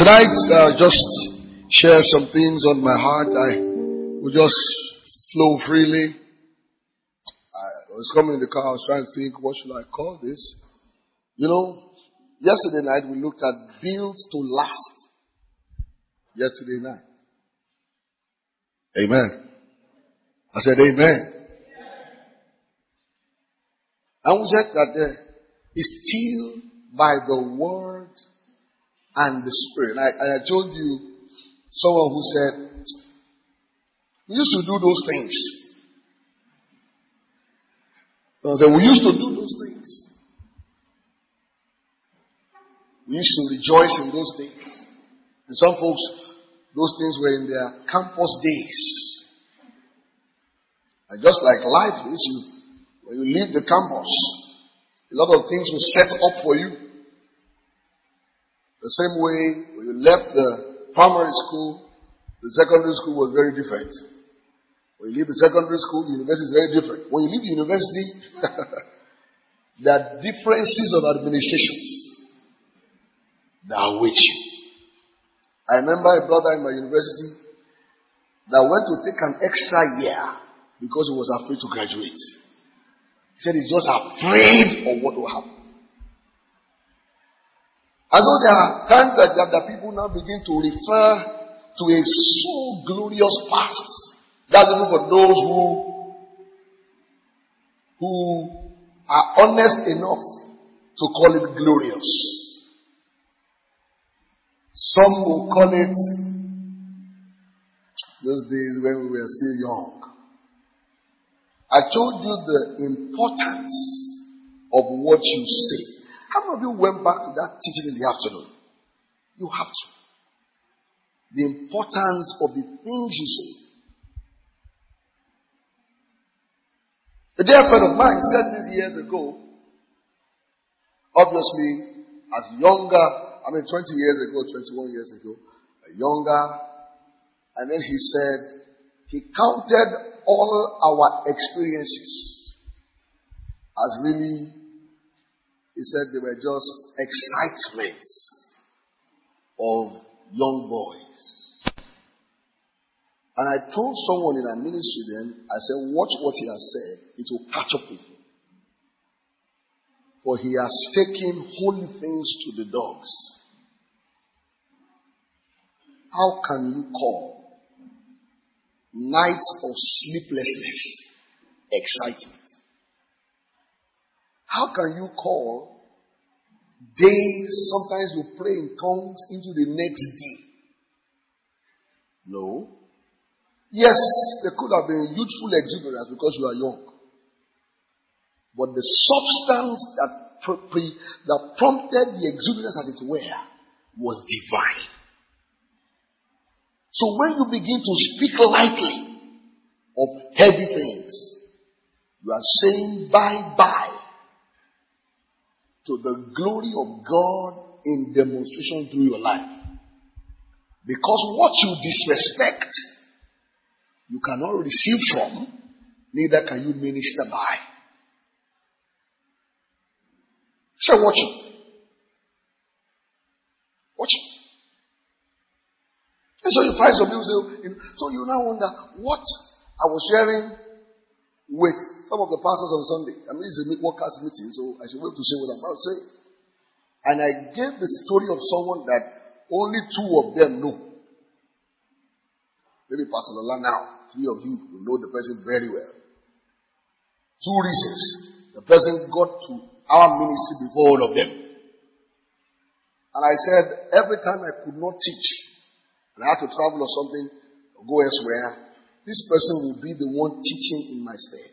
Tonight, just share some things on my heart. I will just flow freely. I was coming in the car, I was trying to think, what should I call this? You know, yesterday night we looked at built to last. Yesterday night. Amen. I said amen. And we said that it's still by the word and the spirit. And I told you, someone who said, we used to do those things. So I said, we used to do those things. We used to rejoice in those things. And some folks, those things were in their campus days. And just like life is, when you leave the campus, a lot of things will set up for you. The same way when you left the primary school, the secondary school was very different. When you leave the secondary school, the university is very different. When you leave the university, there are differences of administrations that are with you. I remember a brother in my university that went to take an extra year because he was afraid to graduate. He said he's just afraid of what will happen. And so there are times that people now begin to refer to a so glorious past. That's even for those who are honest enough to call it glorious. Some will call it those days when we were still young. I told you the importance of what you say. How many of you went back to that teaching in the afternoon? You have to. The importance of the things you say. A dear friend of mine said this years ago. Obviously, as younger, 20 years ago, 21 years ago, younger, and then he said, he counted all our experiences as really, he said they were just excitements of young boys. And I told someone in our ministry then, I said, watch what he has said. It will catch up with you. For he has taken holy things to the dogs. How can you call nights of sleeplessness excitement? How can you call days, sometimes you pray in tongues, into the next day? No. Yes, there could have been youthful exuberance because you are young. But the substance that prompted the exuberance, as it were, was divine. So when you begin to speak lightly of heavy things, you are saying bye-bye to the glory of God in demonstration through your life. Because what you disrespect, you cannot receive from, neither can you minister by. So watch it. Watch it. And so you find some people say, so you now wonder what I was sharing with some of the pastors on Sunday. It's a workers meeting, so I should be able to say what I'm about to say. And I gave the story of someone that only two of them know. Maybe Pastor Lola now, three of you will know the person very well. 2 reasons. The person got to our ministry before all of them. And I said, every time I could not teach, and I had to travel or something, or go elsewhere, this person will be the one teaching in my stead.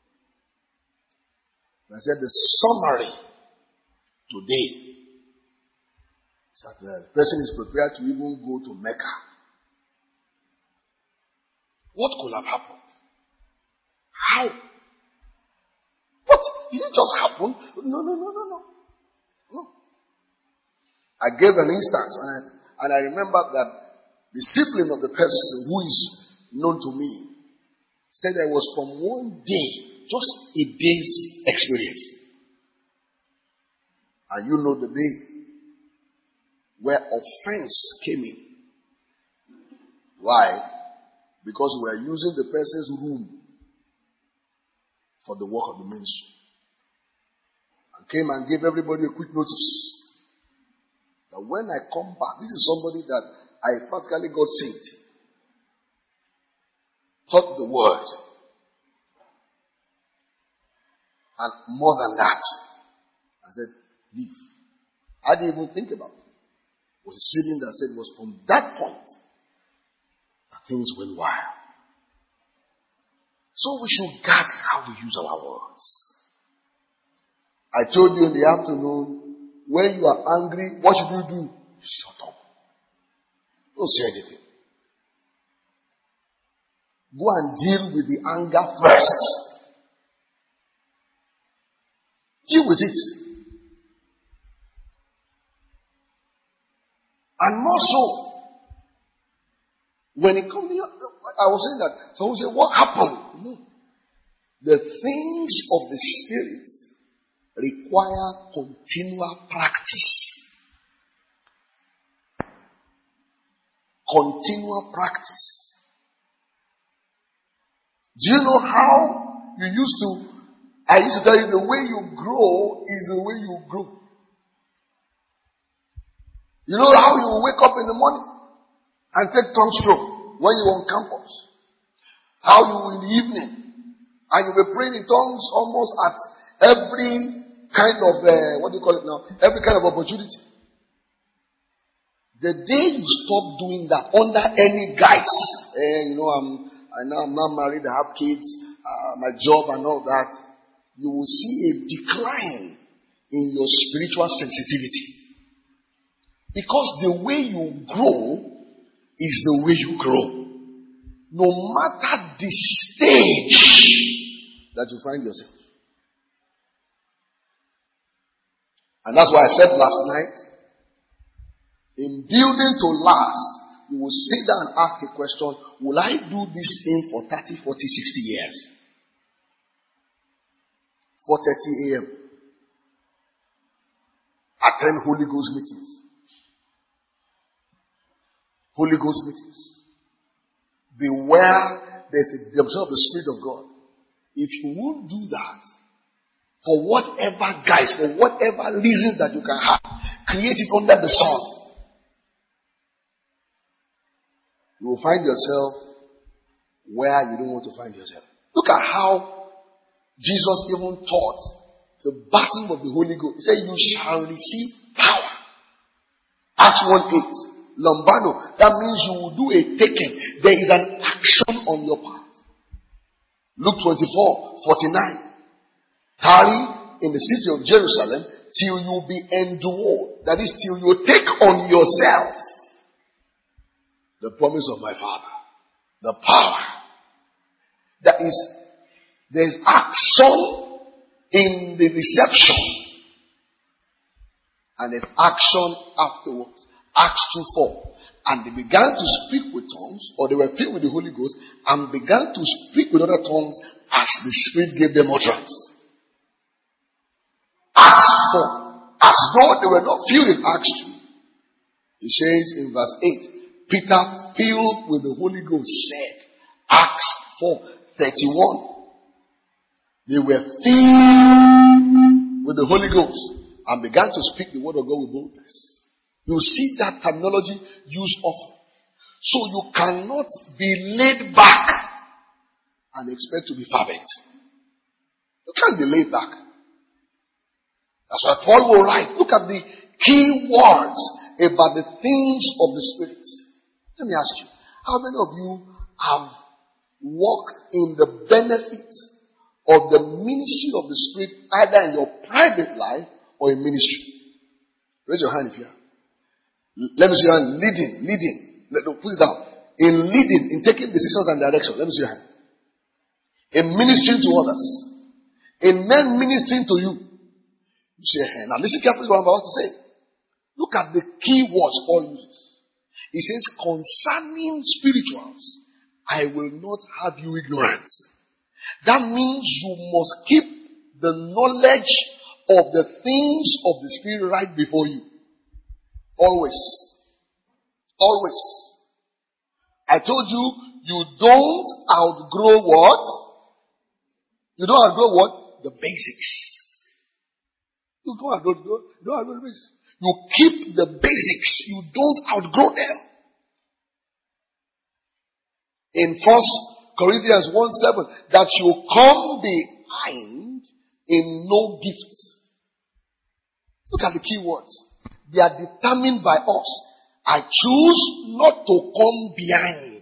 And I said, the summary today is that the person is prepared to even go to Mecca. What could have happened? How? What? Did it just happen? No. I gave an instance, and I remember that the sibling of the person who is known to me said that it was from one day, just a day's experience. And you know the day. where offense came in. Why? Because we are using the person's room for the work of the ministry. And came and gave everybody a quick notice that when I come back, this is somebody that I practically got saved, taught the word, and more than that, I said, leave. I didn't even think about it. It was a ceiling that said it was from that point that things went wild. So we should guard how we use our words. I told you in the afternoon, when you are angry, what should you do? Shut up. Don't say anything. Go and deal with the anger first. Deal with it. And more so, when it comes here, I was saying that, so we say, what happened? No. The things of the Spirit require continual practice. Continual practice. Do you know how you used to, I used to tell you the way you grow is the way you grow. You know how you wake up in the morning and take tongue stroke when you're on campus. How you in the evening and you'll be praying in tongues almost at every kind of, what do you call it now? Every kind of opportunity. The day you stop doing that under any guise, I'm not married, I have kids, my job and all that, you will see a decline in your spiritual sensitivity. Because the way you grow is the way you grow. No matter the stage that you find yourself. And that's why I said last night, in building to last, you will sit down and ask a question, will I do this thing for 30, 40, 60 years? 4:30 a.m. Attend Holy Ghost meetings. Holy Ghost meetings. Beware, there's a demonstration of the Spirit of God. If you won't do that, for whatever guise, for whatever reasons that you can have, create it under the sun, you will find yourself where you don't want to find yourself. Look at how Jesus even taught the baptism of the Holy Ghost. He said, you shall receive power. Acts 1:8. Lambano. That means you will do a taking. There is an action on your part. Luke 24:49. Tarry in the city of Jerusalem till you be endued. That is, till you take on yourself the promise of my Father. The power. That is, there's action in the reception. And there's action afterwards. Acts 2:4. And they began to speak with tongues, or they were filled with the Holy Ghost, and began to speak with other tongues as the Spirit gave them utterance. Acts 4. As though they were not filled in Acts 2. It says in verse 8, Peter, filled with the Holy Ghost, said, Acts 4:31. They were filled with the Holy Ghost and began to speak the word of God with boldness. You see that terminology used often. So you cannot be laid back and expect to be fervent. You can't be laid back. That's why Paul will write. Look at the key words about the things of the Spirit. Let me ask you, how many of you have walked in the benefit of the ministry of the Spirit either in your private life or in ministry? Raise your hand if you have. Let me see your hand. Leading. Put it down. In leading, in taking decisions and direction. Let me see your hand. In ministering to others. In men ministering to you. You say, hey, now listen carefully to what I'm about to say. Look at the key words Paul uses. He says, concerning spirituals, I will not have you ignorant. That means you must keep the knowledge of the things of the Spirit right before you. Always. Always. I told you, you don't outgrow what? You don't outgrow what? The basics. You don't outgrow the basics. You keep the basics. You don't outgrow them. In 1 Corinthians 1:7, that you come behind in no gift. Look at the key words. They are determined by us. I choose not to come behind.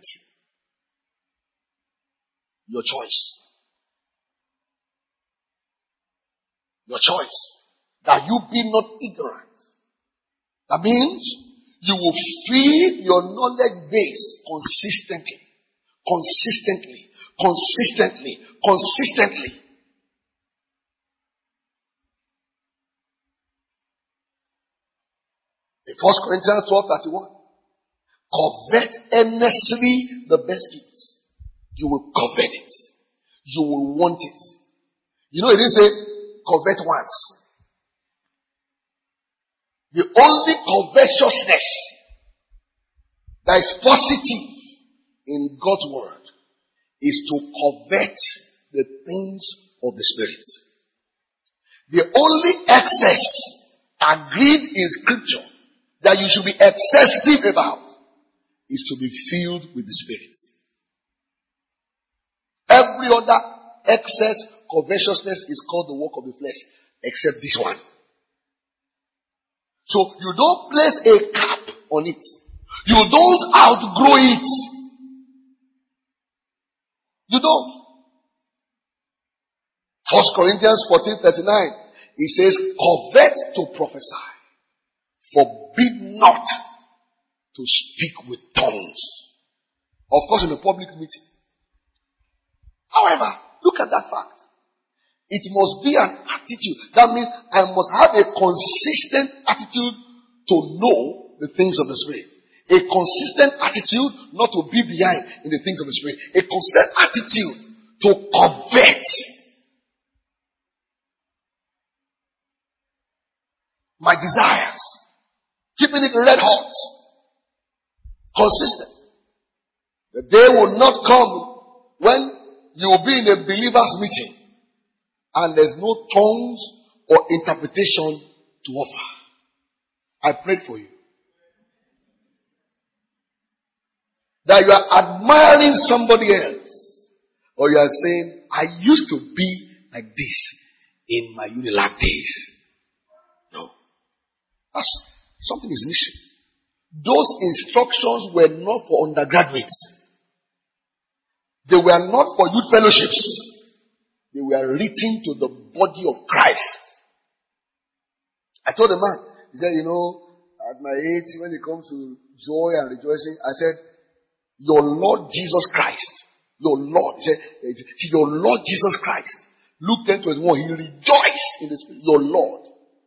Your choice. Your choice. That you be not ignorant. That means you will feed your knowledge base consistently. Consistently. Consistently. Consistently. In 1 Corinthians 12:31. Covet earnestly the best gifts. You will covet it. You will want it. You know, it didn't say covet once. The only covetousness that is positive in God's word is to covet the things of the Spirit. The only excess agreed in Scripture that you should be excessive about is to be filled with the Spirit. Every other excess covetousness is called the work of the flesh, except this one. So you don't place a cap on it. You don't outgrow it. You don't. 1 Corinthians 14:39. It says, covet to prophesy. Forbid not to speak with tongues. Of course, in a public meeting. However, look at that fact. It must be an attitude. That means I must have a consistent attitude to know the things of the Spirit. A consistent attitude not to be behind in the things of the Spirit. A consistent attitude to covet. My desires. Keeping it red hot. Consistent. The day will not come when you will be in a believer's meeting and there's no tongues or interpretation to offer. I prayed for you. That you are admiring somebody else. Or you are saying, I used to be like this in my Unilag days. No. Something is missing. Those instructions were not for undergraduates. They were not for youth fellowships. They were written to the body of Christ. I told the man, he said, at my age, when it comes to joy and rejoicing, I said, your Lord Jesus Christ, your Lord, he said, your Lord Jesus Christ, Luke 10:21, he rejoiced in the Spirit, your Lord.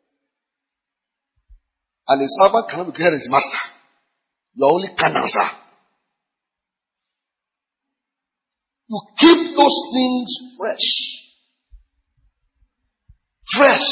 And a servant cannot be greater than his master. You are only carnal, sir. You keep those things fresh. Fresh.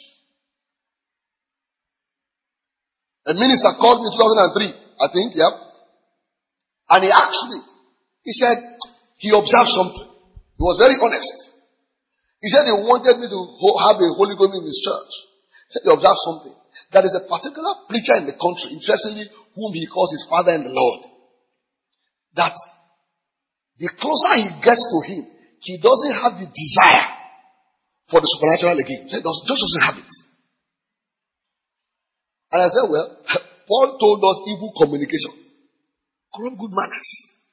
A minister called me in 2003, I think, yeah. And he asked me, he said, he observed something. He was very honest. He said he wanted me to have a Holy Ghost in his church. He said he observed something. There is a particular preacher in the country, interestingly, whom he calls his father in the Lord. That the closer he gets to him, he doesn't have the desire for the supernatural again. He just doesn't have it. And I said, well, Paul told us evil communication. Corrupt good manners.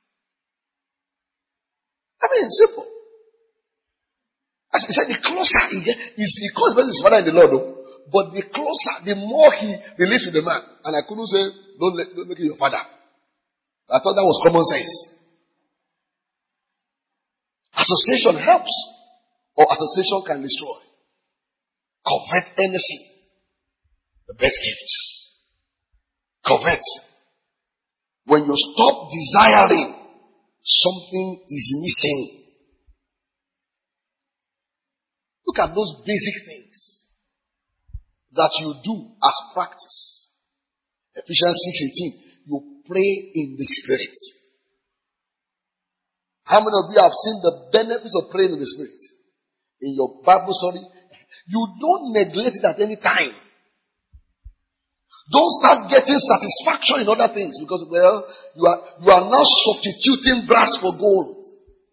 I mean, it's simple. As he said, the closer he gets, he calls his father in the Lord, though, but the closer, the more he relates with the man. And I couldn't say, don't make it your father. I thought that was common sense. Association helps, or association can destroy. Covet anything. The best gifts. Covet. When you stop desiring, something is missing. Look at those basic things that you do as practice. Ephesians 6:18. You pray in the Spirit. How many of you have seen the benefits of praying in the Spirit? In your Bible study, you don't neglect it at any time. Don't start getting satisfaction in other things because, well, you are now substituting brass for gold.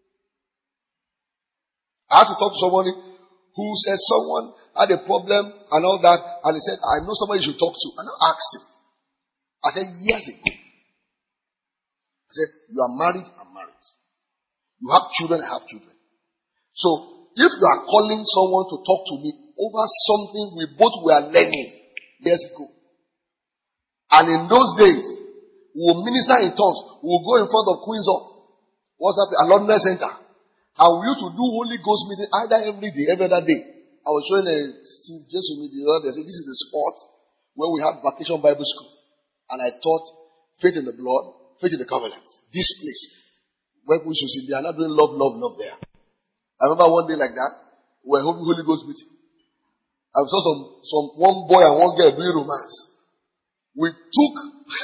I had to talk to somebody who said someone had a problem and all that, and he said, I know somebody you should talk to. And I asked him. I said, years ago. I said, you are married, I'm married. You have children, I have children. So, if you are calling someone to talk to me over something we both were learning years ago, and in those days, we will minister in tongues. We will go in front of Queen's Hall. What's that? Alumni Center. And we used to do Holy Ghost meeting either every day, every other day. I was showing Steve Jesu the other day. They said, this is the spot where we have Vacation Bible School. And I taught faith in the blood, faith in the covenant. This place. Where we should see, they are not doing love, love, love there. I remember one day like that, we were having Holy Ghost meeting. I saw one boy and one girl doing romance. We took,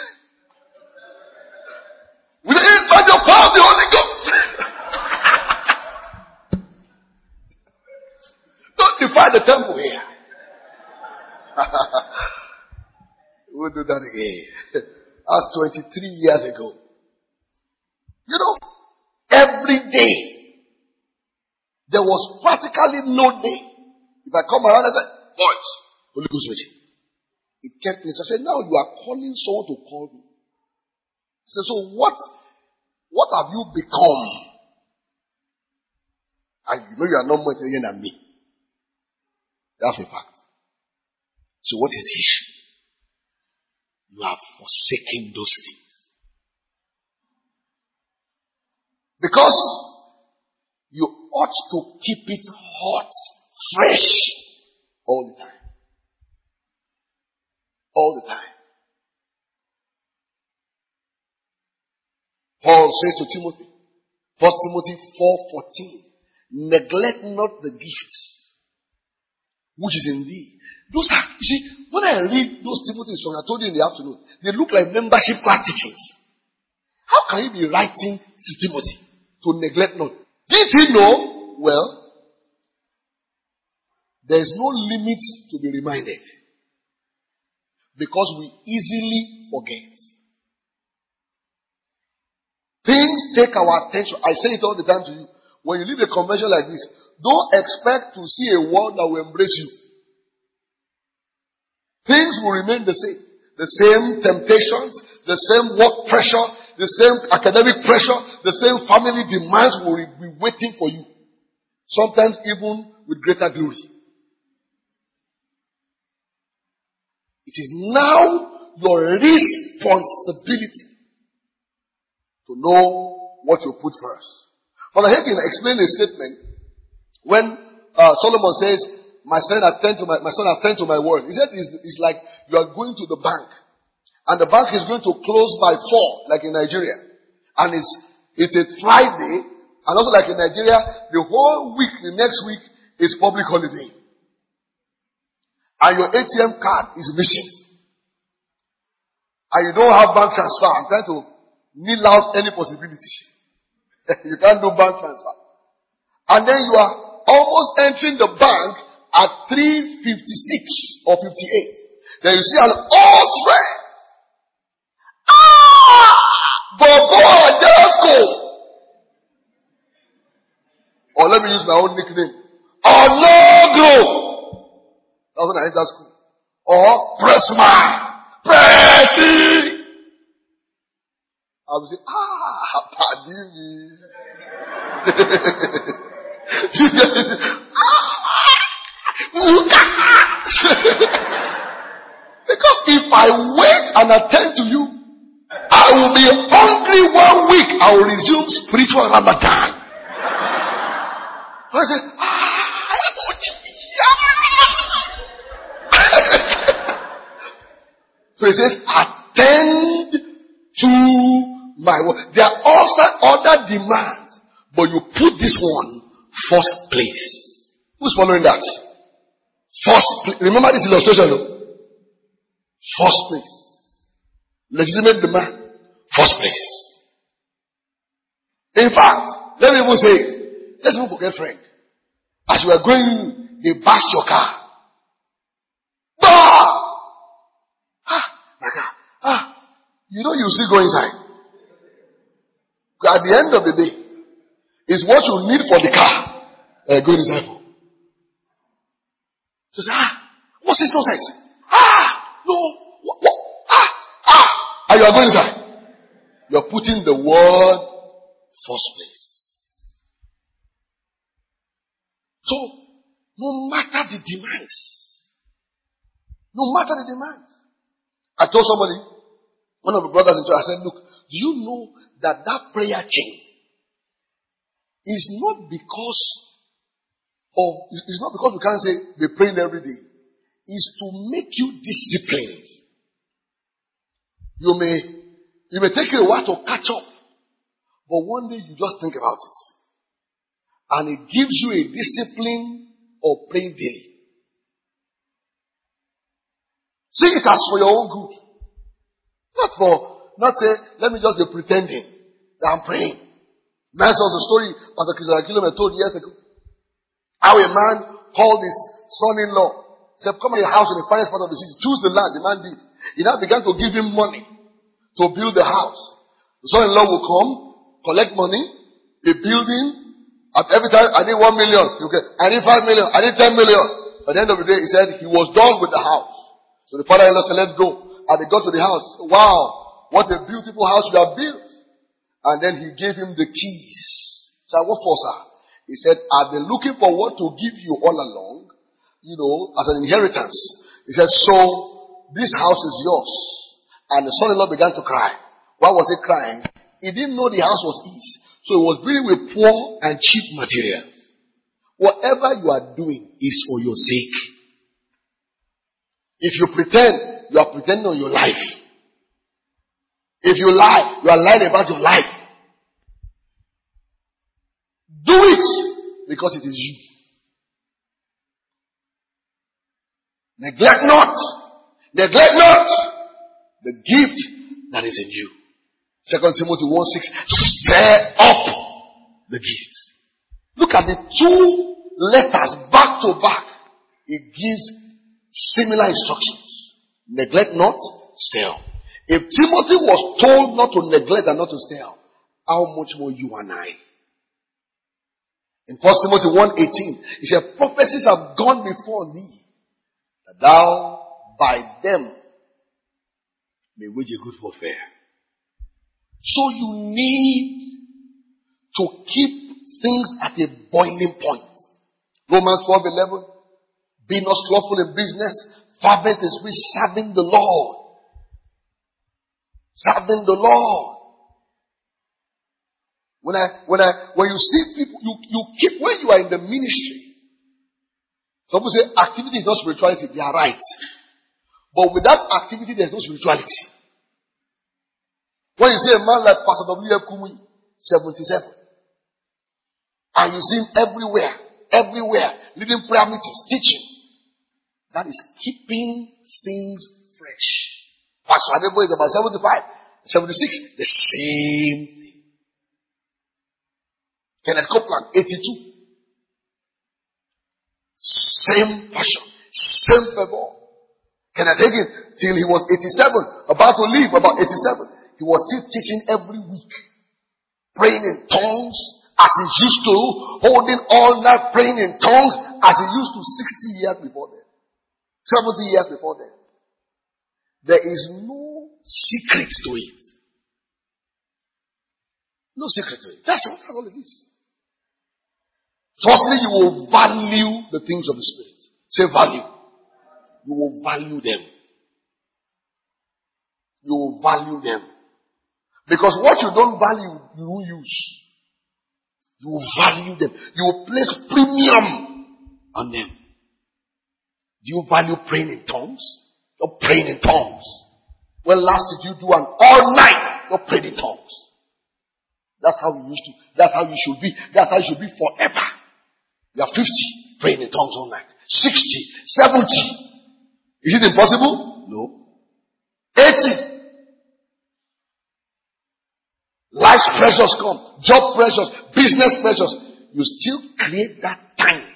we said, by the power of the Holy Ghost. Don't defy the temple here. We'll do that again. That's 23 years ago. You know, every day, there was practically no day. If I come around and say, boys, Holy Ghost meeting. It kept me. So I said, now you are calling someone to call me. He said, so what have you become? And you know you are not more intelligent than me. That's a fact. So what is the issue? You have forsaken those things. Because you ought to keep it hot, fresh, all the time. All the time. Paul says to Timothy, 1 Timothy 4:14, neglect not the gifts which is in thee. Those are, you see, when I read those Timothy songs, I told you in the afternoon, they look like membership class teachings. How can you be writing to Timothy to neglect not? Did he know? Well, there is no limit to be reminded. Because we easily forget. Things take our attention. I say it all the time to you. When you leave a convention like this, don't expect to see a world that will embrace you. Things will remain the same. The same temptations, the same work pressure, the same academic pressure, the same family demands will be waiting for you. Sometimes even with greater glory. It is now your responsibility to know what you put first. Brother Hagin explained a statement when Solomon says, my son has turned to my word. He said it's like you are going to the bank and the bank is going to close by 4, like in Nigeria. And it's a Friday, and also like in Nigeria, the whole week, the next week is public holiday. And your ATM card is missing. And you don't have bank transfer. I'm trying to kneel out any possibility. You can't do bank transfer. And then you are almost entering the bank at 3:56 or 58. Then you see an old friend. Bobo, just go. Or let me use my own nickname. Onogro. That's when I enter school. Or Pressman. Pressy. I will say, pardon me. Because if I wait and attend to you, I will be hungry 1 week. I will resume spiritual Ramadan. I say, so he says, attend to my word. There are also other demands, but you put this one first place. Who's following that? First place. Remember this illustration, no? First place. Legitimate demand. First place. In fact, let me even say it. Let's even forget friend. As you are going, they bash your car. Bah! My car. You know you still go inside. At the end of the day, it's what you need for the car. Go inside for. So say, what's this nonsense? No. What? And you are going inside. You are putting the word first place. So, no matter the demands. I told somebody, one of the brothers in church, I said, look, do you know that prayer chain is not because we can't say they praying every day. It's to make you disciplined. You may take you a while to catch up, but one day you just think about it. And it gives you a discipline of praying daily. See it as for your own good. Not say, let me just be pretending that I'm praying. Man saw the story Pastor Christopher Kilome told years ago. How a man called his son-in-law. Said, come to your house in the finest part of the city. Choose the land. The man did. He now began to give him money to build the house. The son-in-law will come, collect money, a building. At every time, I need 1 million. Okay. I need 5 million. I need 10 million. At the end of the day, he said he was done with the house. So the father-in-law said, let's go. And they got to the house. Wow, what a beautiful house you have built. And then he gave him the keys. He said, what for, sir? He said, I've been looking for what to give you all along, as an inheritance. He said, so this house is yours. And the son-in-law began to cry. Why was he crying? He didn't know the house was his. So he was dealing with poor and cheap materials. Whatever you are doing is for your sake. If you pretend, you are pretending on your life. If you lie, you are lying about your life. Do it because it is you. Neglect not the gift that is in you. 2 Timothy 1:6, stir up the gift. Look at the two letters back to back. It gives similar instructions. Neglect not, stir up. If Timothy was told not to neglect and not to stir up, how much more you and I? In 1 Timothy 1:18, he said, prophecies have gone before thee, that thou by them may wage a good warfare. So you need to keep things at a boiling point. Romans 12:11, be not slothful in business, fervent in spirit, serving the Lord. Serving the Lord. When you see people, you keep, when you are in the ministry, some people say activity is not spirituality. They are right. But without activity, there is no spirituality. When you see a man like Pastor W.F. Kumuyi, 77, and you see him everywhere, leading prayer meetings, teaching, that is keeping things fresh. Pastor Adebo is about 75, 76, the same thing. Kenneth Copeland, 82. Same passion, same fervor. Kenneth Hagin, till he was 87, about to leave, about 87, he was still teaching every week. Praying in tongues, as he used to, holding all night praying in tongues, as he used to 60 years before that. 70 years before that. There is no secret to it. No secret to it. That's all it is. Firstly, you will value the things of the Spirit. Say value. You will value them. You will value them. Because what you don't value, you won't use. You will value them. You will place premium on them. Do you value praying in tongues? You're praying in tongues. When last did you do an all night? You're praying in tongues. That's how you used to. That's how you should be. That's how you should be forever. You are 50, praying in tongues all night. 60, 70. Is it impossible? No. 80. Life pressures come. Job pressures. Business pressures. You still create that time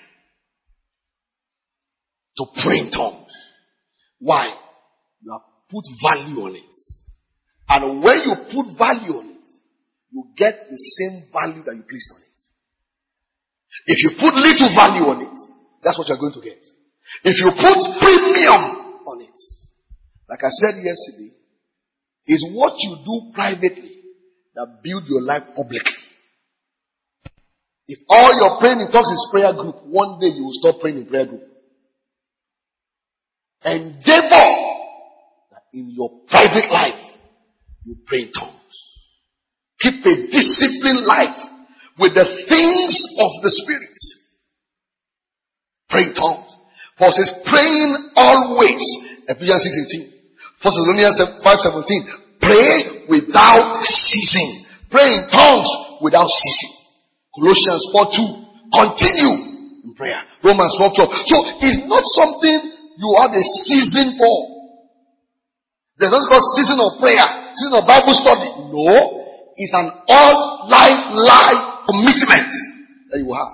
to pray in tongues. Why? You have put value on it. And when you put value on it, you get the same value that you placed on it. If you put little value on it, that's what you're going to get. If you put premium on it, like I said yesterday, is what you do privately that build your life publicly. If all your praying in tongues is prayer group, one day you will stop praying in prayer group. Endeavor that in your private life you pray in tongues. Keep a disciplined life with the things of the Spirit. Pray in tongues. Paul says, praying always. Ephesians 6:18. 1 Thessalonians 5:17. Pray without ceasing. Pray in tongues without ceasing. Colossians 4:2. Continue in prayer. Romans 12:12. So it's not something you have a season for. There's not called season of prayer, season of Bible study. No. It's an all life commitment that you have.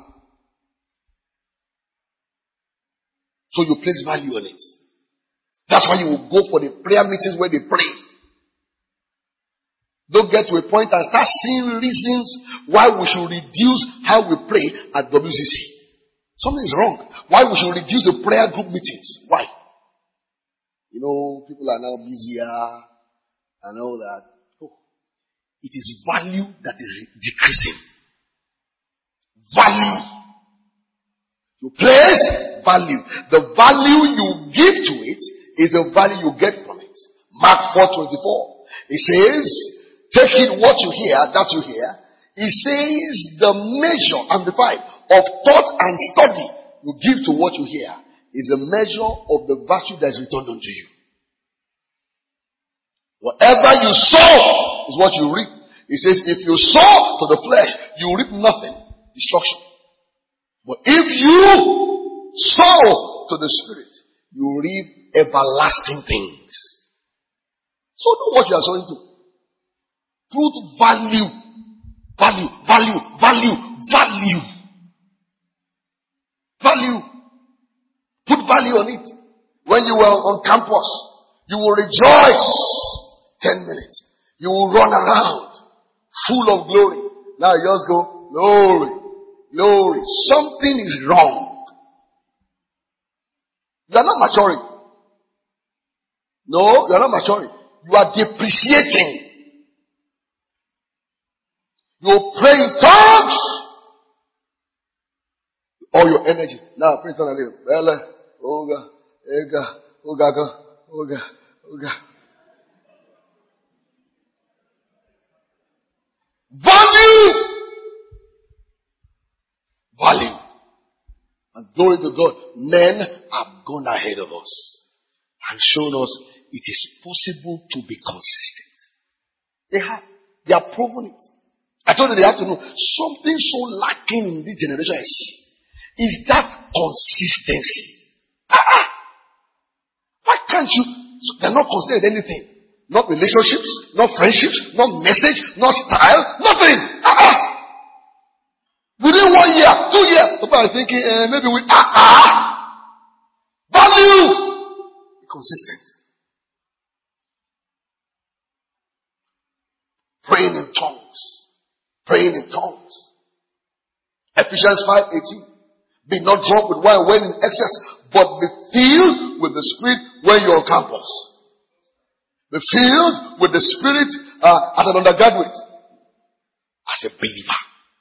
So you place value on it. That's why you will go for the prayer meetings where they pray. Don't get to a point and start seeing reasons why we should reduce how we pray at WCC. Something is wrong. Why we should reduce the prayer group meetings. Why? You know, people are now busier and all that. Oh, it is value that is decreasing. Value. You place value. The value you give to it is the value you get from it. Mark 4:24. It says, take it what you hear, that you hear. It says the measure, amplified, of thought and study you give to what you hear is a measure of the virtue that is returned unto you. Whatever you sow is what you reap. It says if you sow to the flesh, you reap nothing. Destruction. But if you sow to the Spirit, you reap everlasting things. So know what you are sowing to. Put value. Value. Value. Value. Value. Value. Put value on it. When you were on campus, you will rejoice 10 minutes. You will run around full of glory. Now you just go, glory, glory. Something is wrong. You are not maturing. No, you are not maturing. You are depreciating. You pray in tongues. All your energy. Now pray in tongues a little. Bella, Oga, Ega, Ogaga, Oga, Oga. Value. Value. And glory to God. Men have gone ahead of us and shown us it is possible to be consistent. They have. They have proven it. I told you they have to know something so lacking in this generation is that consistency. Why can't you? They're not considered anything. Not relationships, not friendships, not message, not style, nothing. Within 1 year, 2 years, people are thinking maybe we value. Be consistent. Praying in tongues. Praying in tongues. Ephesians 5:18. Be not drunk with wine when in excess, but be filled with the Spirit when you're on campus. Be filled with the Spirit as an undergraduate. As a believer.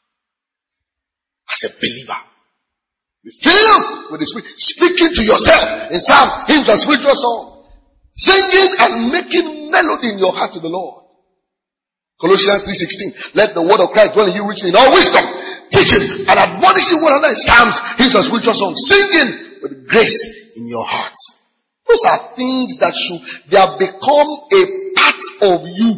As a believer. Be filled with the Spirit. Speaking to yourself in psalm, hymns and spiritual song. Singing and making melody in your heart to the Lord. Colossians 3:16. Let the word of Christ dwell in you richly in all wisdom, teaching and admonishing one another in psalms, hymns and spiritual songs, singing with grace in your heart. Those are things that they have become a part of you.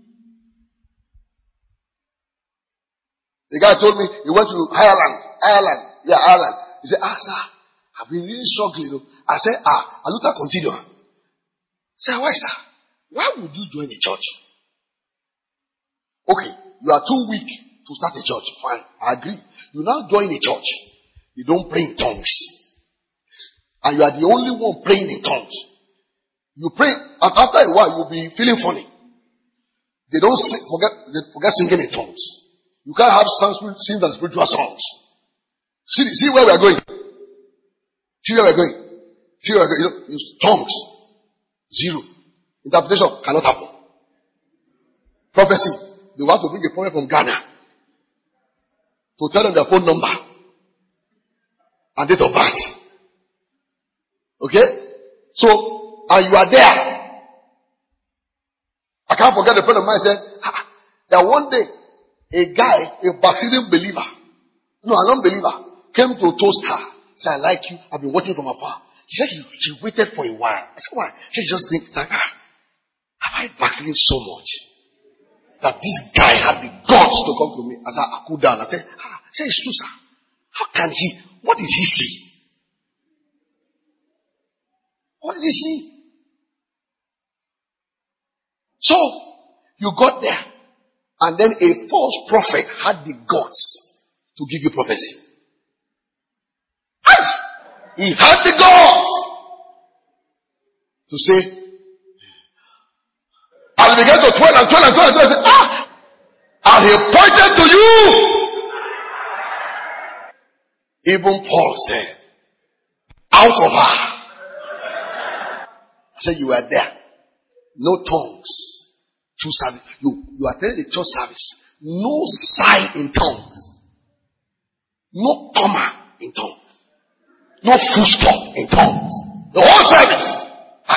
The guy told me he went to Ireland. Yeah, Ireland. He said, sir, I've been really struggling. I said, Aluta continue. I said, why, sir? Why would you join a church? Okay, You are too weak to start a church. Fine, I agree. You now join a church. You don't pray in tongues. And you are the only one praying in tongues. You pray, and after a while, you'll be feeling funny. They don't forget singing in tongues. You can't have sing and spiritual songs. See where we are going. See where we are going. See where we are going. Tongues. Zero. Interpretation cannot happen. Prophecy. They want to bring a prophet from Ghana to tell them their phone number and date of birth. Okay? So, and you are there. I can't forget a friend of mine said that one day a guy, a backsliding believer, no, an unbeliever, came to toast her. Said, I like you. I've been watching from afar. She said she waited for a while. I said, why? She just thinks like, have I backslidden so much that this guy had the guts to come to me? I said, I cool down. I said, it's true, sir. How can he? What did he see? What did he see? So, you got there, and then a false prophet had the guts to give you prophecy. He had the guts to say, and he began to twirl and twirl and twirl and twirl and say, and he pointed to you. Even Paul said, out of her. I said, you were there. No tongues. True service. You attended the church service. No sigh in tongues. No comma in tongues. No full stop in tongues. The whole service.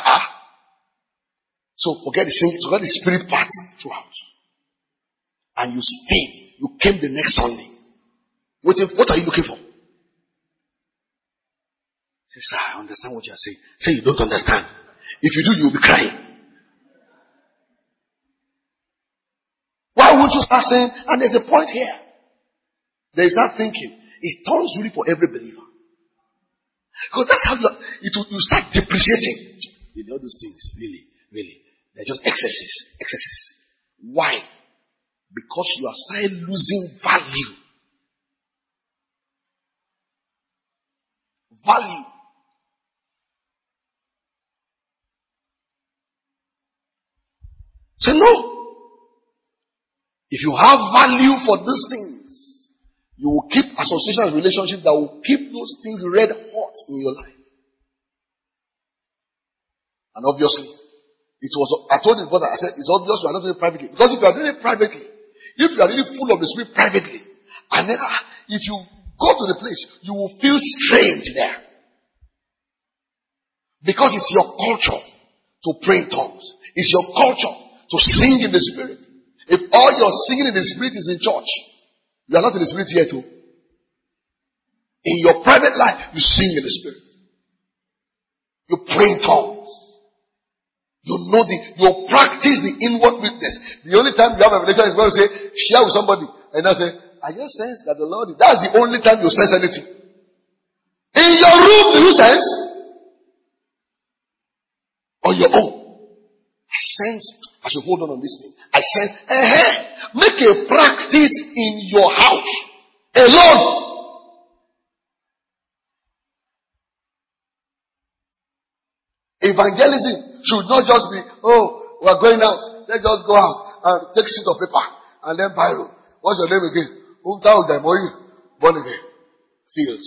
So forget the singing, forget the spirit part throughout. And you stayed. You came the next Sunday. What are you looking for? Say, sir, I understand what you are saying. Say you don't understand. If you do, you will be crying. Why won't you start saying, and there's a point here. There is that thinking. It turns really for every believer. Because that's how you start depreciating. You know those things, really. They're just excesses. Why? Because you are started losing value. So no. If you have value for these things, you will keep association and relationships that will keep those things red hot in your life. And obviously, I told his brother, I said, it's obvious you are not doing it privately. Because if you are doing it privately, if you are really full of the Spirit privately, and then if you go to the place, you will feel strange there. Because it's your culture to pray in tongues. It's your culture to sing in the Spirit. If all your singing in the Spirit is in church, you are not in the Spirit here too. In your private life, you sing in the Spirit. You pray in tongues. You practice the inward witness. The only time you have a revelation is when you say, share with somebody. And I say, I just sense that the Lord is. That's the only time you sense anything. In your room, do you sense? On your own. I sense, I should hold on this thing. I sense, make a practice in your house. Alone. Evangelism should not just be, we are going out. Let's just go out and take sheet of paper and then Bible. What's your name again? Born again. Field.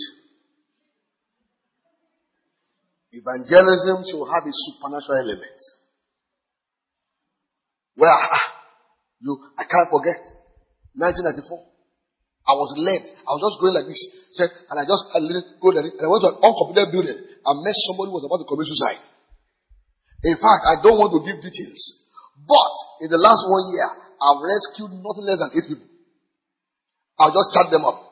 Evangelism should have a supernatural element. Where I can't forget 1994. I was led. I was just going like this. And I didn't go there. And I went to an uncompleted building and met somebody who was about to commit suicide. In fact, I don't want to give details. But in the last 1 year, I've rescued nothing less than 8 people. I'll just chat them up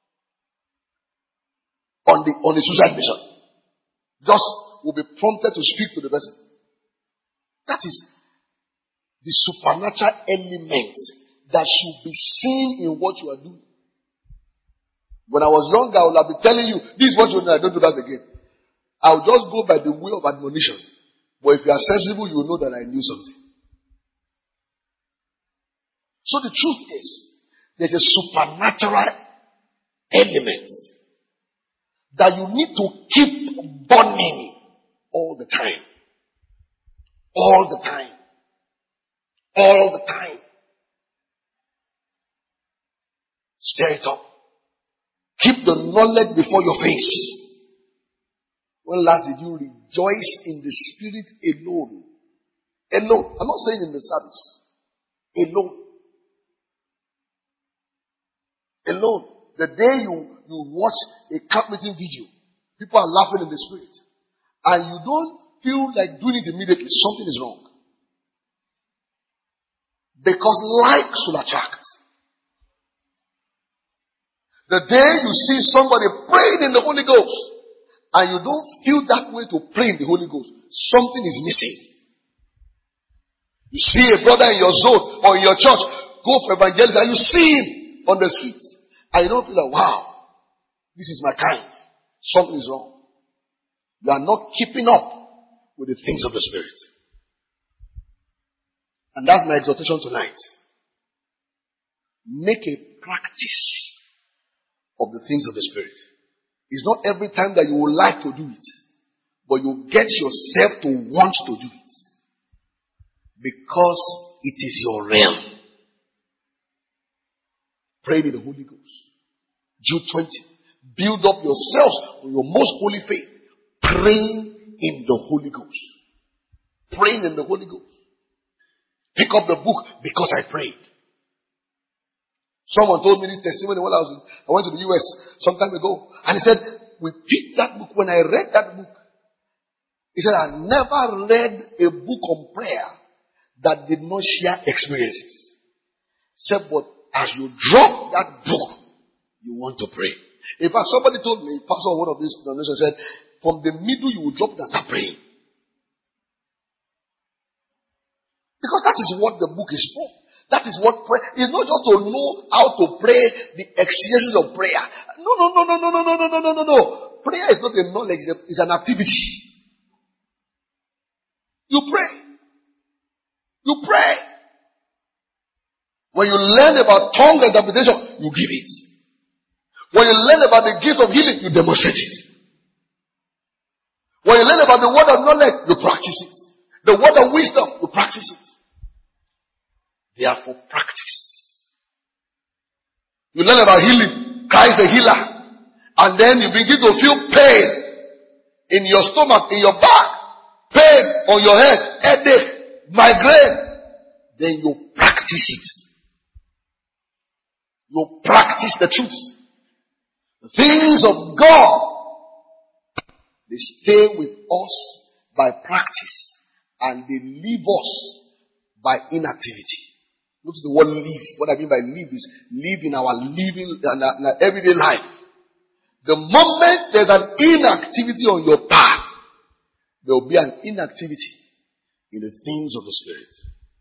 on the suicide mission. Just will be prompted to speak to the person. That is the supernatural element that should be seen in what you are doing. When I was young, I would have been telling you, this is what you do, I don't do that again. I will just go by the way of admonition. But if you are sensible, you will know that I knew something. So the truth is, there's a supernatural element that you need to keep burning all the time. All the time. All the time. Stir it up. Keep the knowledge before your face. When last did you rejoice in the Spirit alone? Alone. I'm not saying in the service. Alone. Alone. The day you watch a camp meeting video, people are laughing in the Spirit, and you don't feel like doing it immediately, something is wrong. Because likes will attract. The day you see somebody praying in the Holy Ghost, and you don't feel that way to pray in the Holy Ghost, something is missing. You see a brother in your zone or in your church go for evangelism, and you see him on the street, and you don't feel like, wow, this is my kind. Something is wrong. You are not keeping up with the things of the Spirit. And that's my exhortation tonight. Make a practice of the things of the Spirit. It's not every time that you would like to do it, but you get yourself to want to do it. Because it is your realm. Pray in the Holy Ghost. Jude 20. Build up yourselves with your most holy faith. Praying in the Holy Ghost. Praying in the Holy Ghost. Pick up the book because I prayed. Someone told me this testimony when I went to the US some time ago. And he said, we picked that book. When I read that book, he said, I never read a book on prayer that did not share experiences. He said, but as you drop that book, you want to pray. In fact, somebody told me, pastor of one of these denominations said, from the middle you will drop it and start praying. Because that is what the book is for. That is what prayer is. Not just to know how to pray, the exegesis of prayer. No. Prayer is not a knowledge, it's an activity. You pray. You pray. When you learn about tongue interpretation, you give it. When you learn about the gift of healing, you demonstrate it. When you learn about the word of knowledge, you practice it. The word of wisdom, you practice it. Therefore, practice. You learn about healing. Christ the healer. And then you begin to feel pain in your stomach, in your back, pain on your head, headache, migraine. Then you practice it. You practice the truth. The things of God, they stay with us by practice, and they leave us by inactivity. Look at the word live. What I mean by live is live in our living and our everyday life. The moment there's an inactivity on your path, there will be an inactivity in the things of the Spirit.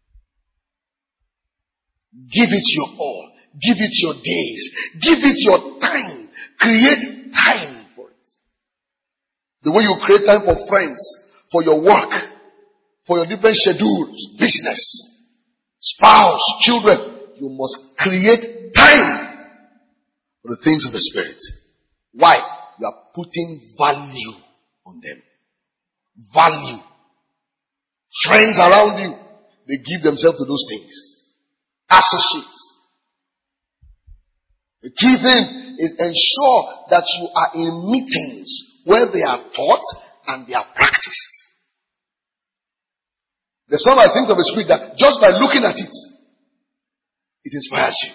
Give it your all. Give it your days. Give it your time. Create time for it. The way you create time for friends, for your work, for your different schedules, business, spouse, children, you must create time for the things of the Spirit. Why? You are putting value on them. Value. Friends around you, they give themselves to those things. Associates. The key thing is ensure that you are in meetings where they are taught and they are practiced. There's some things of the Spirit that just by looking at it, it inspires you.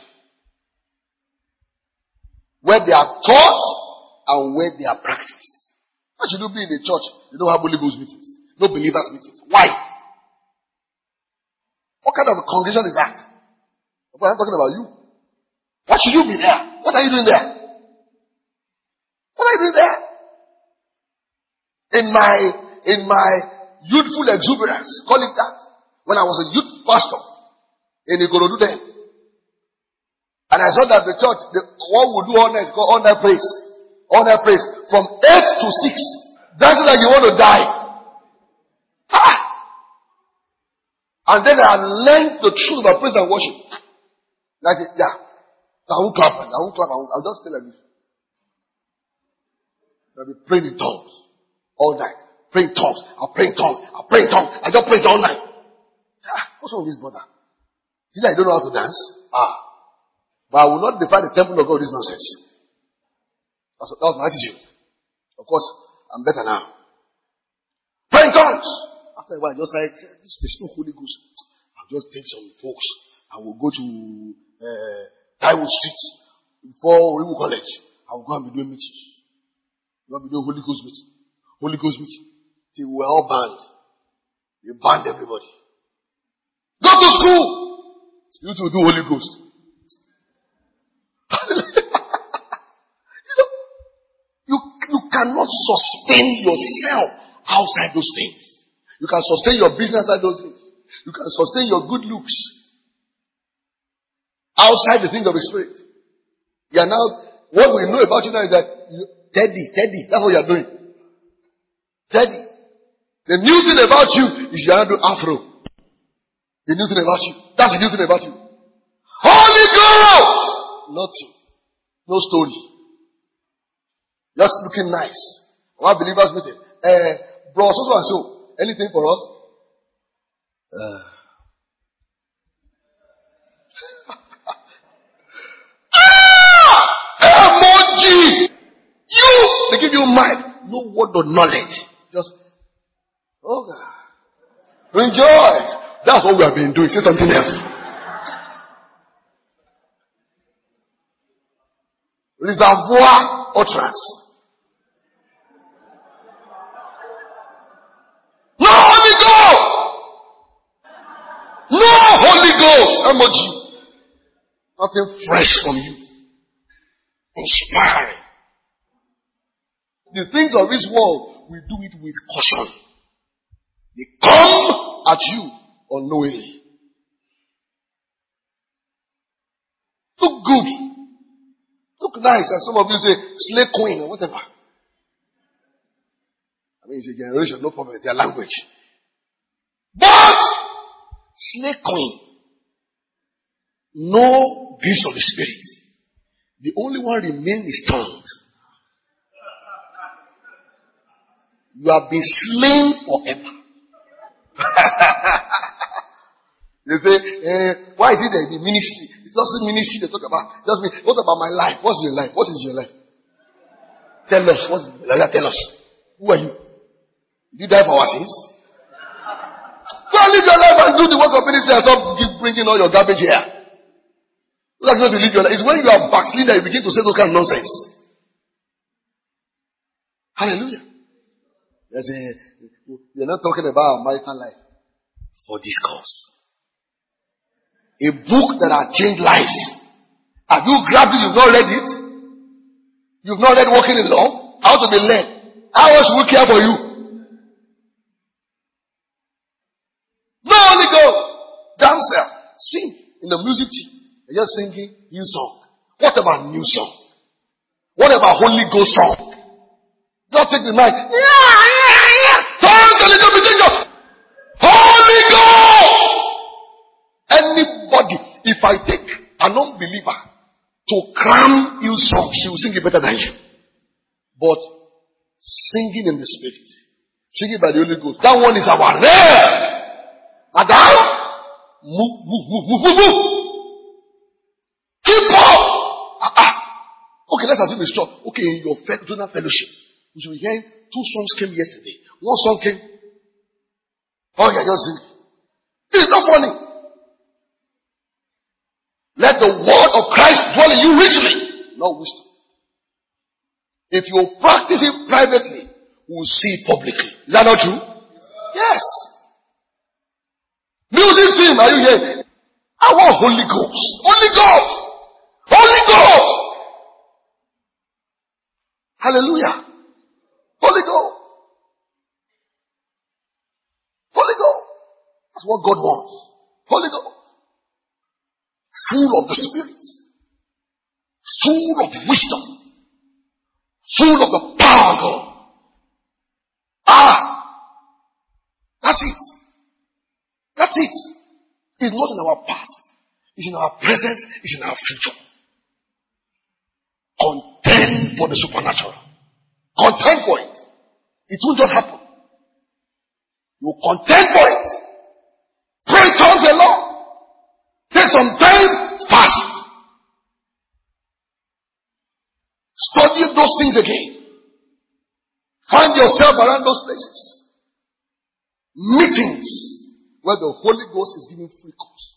Where they are taught and where they are practiced. Why should you be in a church you don't have Holy Ghost meetings? No believers meetings. Why? What kind of a congregation is that? I'm talking about you. Why should you be there? What are you doing there? What are you doing there? In my youthful exuberance, call it that, when I was a youth pastor in Ikorodu then, and I saw that the church, what would do all night is called all night praise. All night praise. From 8 to 6. Dancing like you want to die. Ah! And then I learned the truth about praise and worship. Like, yeah. I won't clap. I'll just stay like this. I'll be praying in tongues all night. Pray in tongues. I'll pray in tongues. I just pray it all night. What's wrong with this brother? Is it like you don't know how to dance? But I will not defy the temple of God with this nonsense. That was my attitude. Of course, I'm better now. Pray in tongues. After a while, just like, there's no Holy Ghost. I'll just take some folks. I will go to Taiwo Street before Oriwu College. I will go and be doing meetings. We will be doing Holy Ghost meeting. Holy Ghost meeting. They were all banned. They banned everybody. Go to school. You to do Holy Ghost. You cannot sustain yourself outside those things. You can sustain your business outside those things. You can sustain your good looks outside the things of the spirit. You are now, what we know about you now is that Teddy, that's what you are doing. Teddy. The new thing about you is you are not doing Afro. The new thing about you. That's the new thing about you. Holy Ghost! Nothing. No story. Just looking nice. One believers meeting. Bro, so and so. Anything for us? Emoji! They give you mind. No word of knowledge. Just, oh God. Rejoice. That's what we have been doing. Say something else. Reservoir utterance. No Holy Ghost! No Holy Ghost! Emoji. Nothing fresh from you. Inspiring. The things of this world, we do it with caution. They come at you unknowingly. Look good. Look nice. And some of you say, slay queen or whatever. I mean, it's a generation, no problem. It's their language. But, slay queen. No gifts of the Spirit. The only one remains is tongues. You have been slain forever. They say, why is it that the ministry? It's not the ministry they talk about. Just me. What about my life? What's your life? What is your life? Tell us. Tell us. Who are you? Did you die for our sins? Go and live your life and do the work of ministry and stop bringing all your garbage here. That's not to live your life. It's when you are backslid that you begin to say those kind of nonsense. Hallelujah. You're not talking about marital life. For this cause. A book that has changed lives. Have you grabbed it? You've not read it? You've not read Walking in Love? How to be led? How else will we care for you? No Holy Ghost. Dancer. Sing in the music team. You're just singing new song. What about new song? What about Holy Ghost song? Just take the mic. Tongues a little bit. Holy Ghost! Anybody, if I take an unbeliever to cram you songs, she will sing it better than you. But singing in the Spirit, singing by the Holy Ghost, that one is our rare. Madam, move. Keep up. Okay, let's assume it's true. Okay, in your donor fellowship, we should be hearing 2 songs came yesterday. 1 song came. Oh, yeah, just sing. It's not funny. Let the word of Christ dwell in you richly, not wisdom. If you practice it privately, we will see it publicly. Is that not true? Yes. Music team, are you here? I want Holy Ghost. Holy Ghost. Holy Ghost. Hallelujah. Holy Ghost. Holy Ghost. That's what God wants. Holy Ghost. Full of the Spirit. Full of wisdom. Full of the power of God. That's it. That's it. It's not in our past. It's in our present. It's in our future. Contend for the supernatural. Contend for it. It won't just happen. You contend for it. Pray tongues a lot. Take some time. Fast. Study those things again. Find yourself around those places. Meetings where the Holy Ghost is giving free course.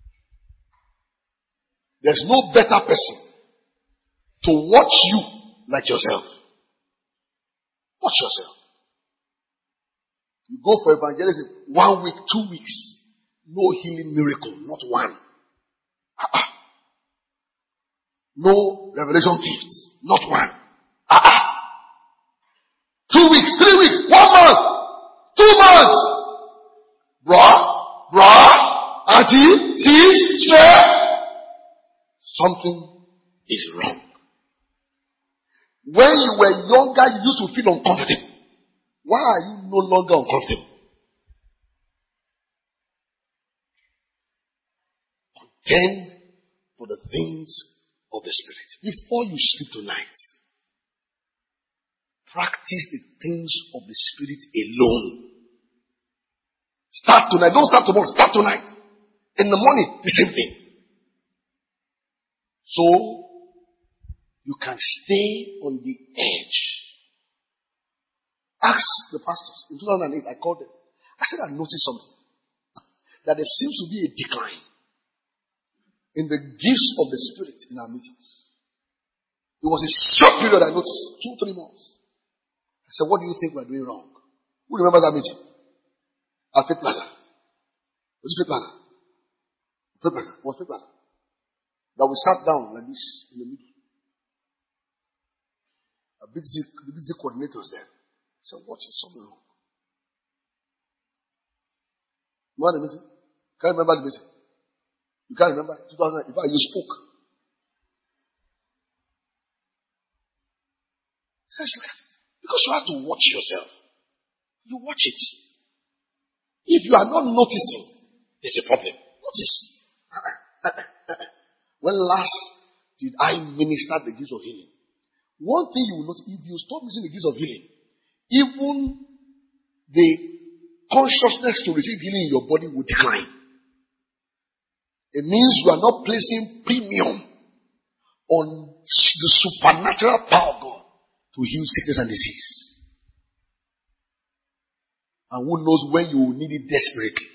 There's no better person to watch you like yourself. Watch yourself. You go for evangelism 1 week, 2 weeks. No healing miracle, not one. No revelation gifts, not one. 2 weeks, 3 weeks, 1 month, 2 months. Bruh, auntie, sis, straight. Something is wrong. When you were younger, you used to feel uncomfortable. Why are you no longer uncomfortable? Contend for the things of the Spirit. Before you sleep tonight, practice the things of the Spirit alone. Start tonight. Don't start tomorrow. Start tonight. In the morning, the same thing. So, you can stay on the edge. Ask the pastors. In 2008, I called them. I said, I noticed something. That there seems to be a decline in the gifts of the Spirit in our meetings. It was a short period I noticed. 2-3 months. I said, what do you think we're doing wrong? Who remembers that meeting? At Faith Plaza. Was it Faith Plaza? Faith Plaza. It was Faith Plaza. That we sat down like this in the middle. The busy coordinators there. I said, what is something wrong? You remember the meeting? Can't remember the meeting. You can't remember? 2000. In fact, you spoke. He says, look at it. Because you have to watch yourself. You watch it. If you are not noticing, there's a problem. Notice. When last did I minister the gifts of healing? One thing you will notice, if you stop using the gifts of healing, even the consciousness to receive healing in your body will decline. It means you are not placing premium on the supernatural power of God to heal sickness and disease. And who knows when you will need it desperately.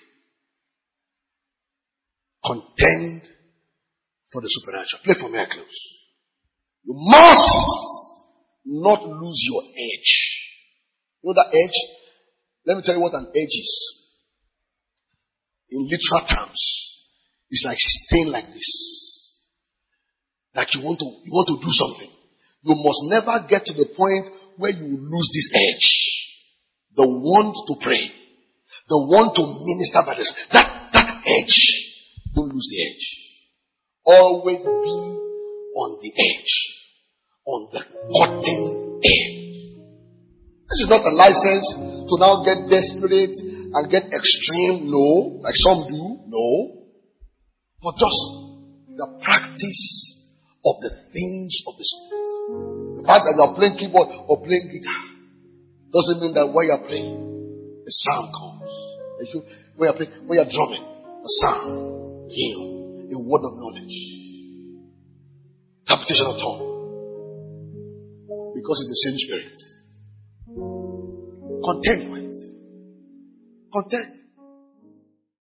Contend for the supernatural. Play for me, I close. You must not lose your edge. You know that edge? Let me tell you what an edge is. In literal terms, it's like staying like this. Like you want to do something. You must never get to the point where you lose this edge. The want to pray. The want to minister by this. That edge. Don't lose the edge. Always be on the edge. On the cutting edge. This is not a license to now get desperate and get extreme. No. Like some do. No. But just the practice of the things of the Spirit. The fact that you are playing keyboard or playing guitar doesn't mean that when you are playing, a sound comes. When you are drumming, a sound, hymn, a word of knowledge, interpretation of tongue. Because it's the same Spirit. Content with it. Content.